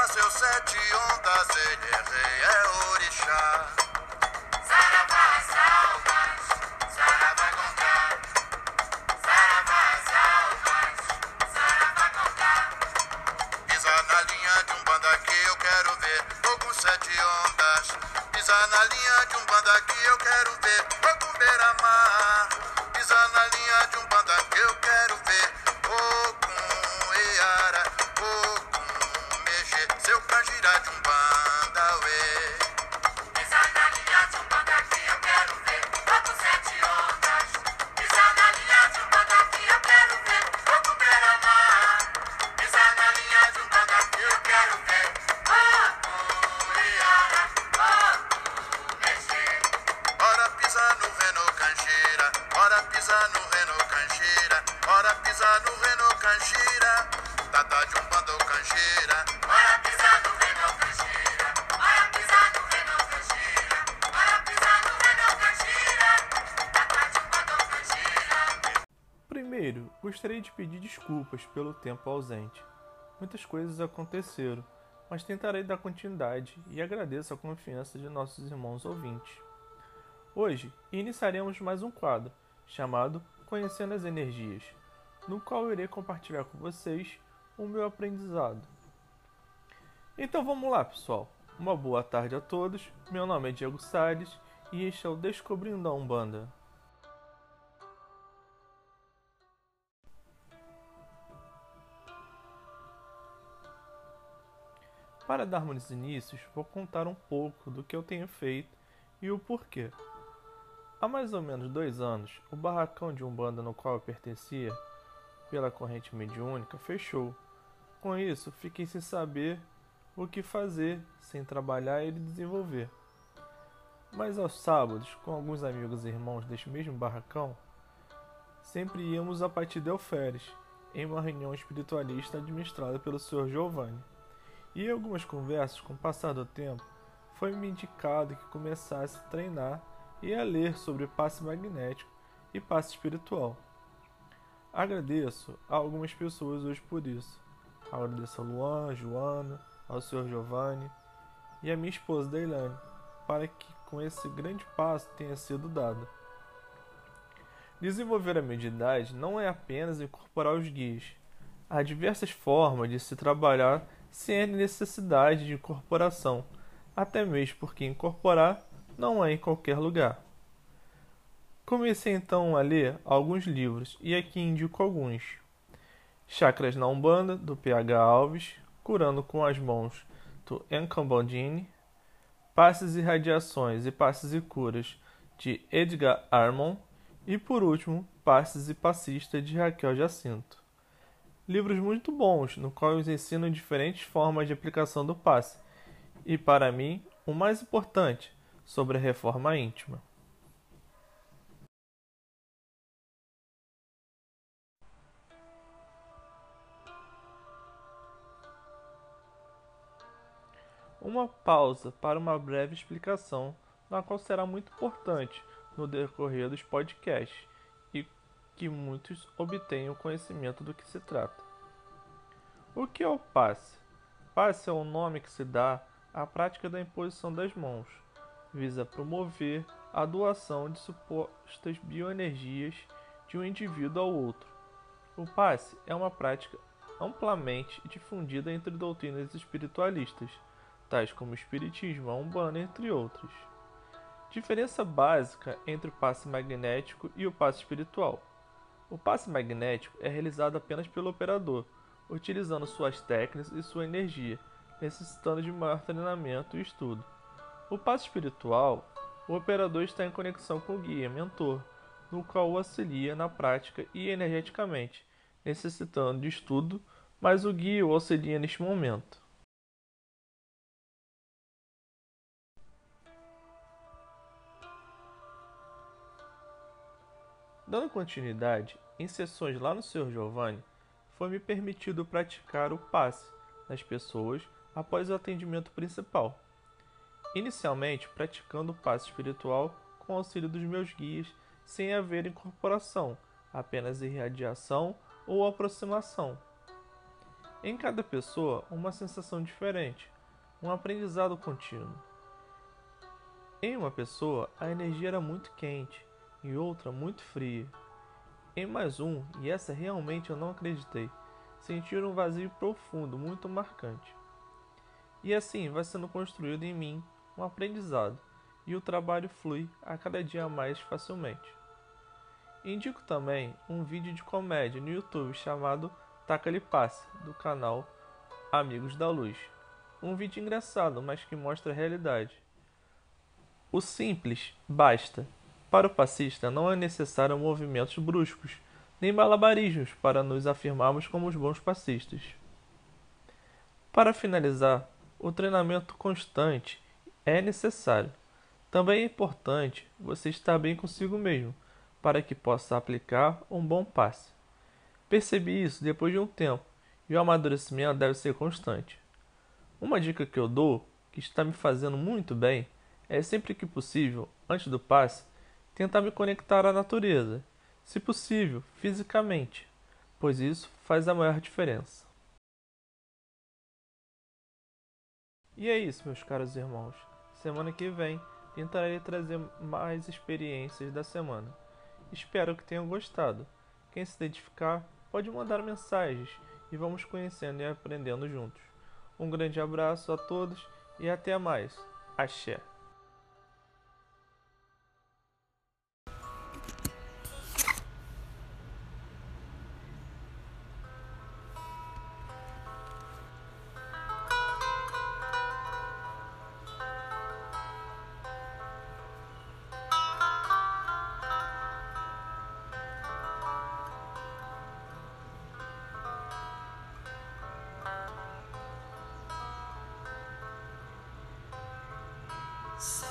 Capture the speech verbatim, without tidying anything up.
Saravá, seus sete ondas, ele é rei, é orixá. Saravá, as almas, saravá contar. Saravá, as almas, saravá contar. Pisa na linha de um banda que eu quero ver, vou com sete ondas. Pisa na linha de um banda que eu quero ver, vou com beira-mar. Pisa na linha de um banda que eu quero ver, vou com Iara, vou com Mexer, seu canjirá de um banda, uê. Pisa na linha de um banda que eu quero ver, vou com sete ondas. Pisa na linha de um banda que eu quero ver, vou com beira-mar. Pisa na linha de um banda que eu quero ver, vou com Iara, vou com Mexer. Ora pisa no Renault Canjira, ora pisa no Renault Canjira, ora pisa no Renault Canjira, tata de um bando Canjira. Bora pisar no Renault Canjira, bora pisar no Renault Canjira, bora pisar no Renault Canjira, tata de um bando Canjira. Primeiro, gostaria de pedir desculpas pelo tempo ausente. Muitas coisas aconteceram, mas tentarei dar continuidade e agradeço a confiança de nossos irmãos ouvintes. Hoje, iniciaremos mais um quadro, chamado Conhecendo as Energias, no qual irei compartilhar com vocês o meu aprendizado. Então vamos lá, pessoal. Uma boa tarde a todos. Meu nome é Diego Salles e este é o Descobrindo a Umbanda. Para darmos inícios, vou contar um pouco do que eu tenho feito e o porquê. Há mais ou menos dois anos, o barracão de Umbanda no qual eu pertencia, pela corrente mediúnica, fechou. Com isso, fiquei sem saber o que fazer, sem trabalhar e desenvolver. Mas aos sábados, com alguns amigos e irmãos deste mesmo barracão, sempre íamos a Pati Delferes, em uma reunião espiritualista administrada pelo senhor Giovanni. E em algumas conversas, com o passar do tempo, foi-me indicado que começasse a treinar e a ler sobre passe magnético e passe espiritual. Agradeço a algumas pessoas hoje por isso. Agradeço a Luan, Joana, ao senhor Giovanni e a minha esposa Deilane, para que com esse grande passo tenha sido dado. Desenvolver a mediunidade não é apenas incorporar os guias. Há diversas formas de se trabalhar sem a necessidade de incorporação, até mesmo porque incorporar não é em qualquer lugar. Comecei então a ler alguns livros e aqui indico alguns. Chakras na Umbanda, do P H Alves, Curando com as Mãos, do Encambondini, Passes e Radiações e Passes e Curas, de Edgar Armon, e por último, Passes e Passista, de Raquel Jacinto. Livros muito bons, no qual eles ensinam diferentes formas de aplicação do passe, e para mim, o mais importante, sobre a reforma íntima. Uma pausa para uma breve explicação, na qual será muito importante no decorrer dos podcasts e que muitos obtenham conhecimento do que se trata. O que é o passe? Passe é o nome que se dá à prática da imposição das mãos. Visa promover a doação de supostas bioenergias de um indivíduo ao outro. O passe é uma prática amplamente difundida entre doutrinas espiritualistas, tais como o Espiritismo, a Umbanda, entre outros. Diferença básica entre o passe magnético e o passe espiritual. O passe magnético é realizado apenas pelo operador, utilizando suas técnicas e sua energia, necessitando de maior treinamento e estudo. O passe espiritual, o operador está em conexão com o guia, mentor, no qual o auxilia na prática e energeticamente, necessitando de estudo, mas o guia o auxilia neste momento. Dando continuidade, em sessões lá no senhor Giovanni, foi-me permitido praticar o passe nas pessoas após o atendimento principal. Inicialmente, praticando o passe espiritual com auxílio dos meus guias, sem haver incorporação, apenas irradiação ou aproximação. Em cada pessoa, uma sensação diferente, um aprendizado contínuo. Em uma pessoa, a energia era muito quente, em outra, muito fria. Em mais um, e essa realmente eu não acreditei, senti um vazio profundo, muito marcante. E assim vai sendo construído em mim um aprendizado, e o trabalho flui a cada dia mais facilmente. Indico também um vídeo de comédia no YouTube chamado Taca-lhe Passe, do canal Amigos da Luz. Um vídeo engraçado, mas que mostra a realidade. O simples basta. Para o passista não é necessário movimentos bruscos, nem malabarismos para nos afirmarmos como os bons passistas. Para finalizar, o treinamento constante é necessário. Também é importante você estar bem consigo mesmo, para que possa aplicar um bom passe. Percebi isso depois de um tempo, e o amadurecimento deve ser constante. Uma dica que eu dou, que está me fazendo muito bem, é sempre que possível, antes do passe, tentar me conectar à natureza, se possível, fisicamente, pois isso faz a maior diferença. E é isso, meus caros irmãos. Semana que vem tentarei trazer mais experiências da semana. Espero que tenham gostado. Quem se identificar, pode mandar mensagens e vamos conhecendo e aprendendo juntos. Um grande abraço a todos e até mais. Axé! So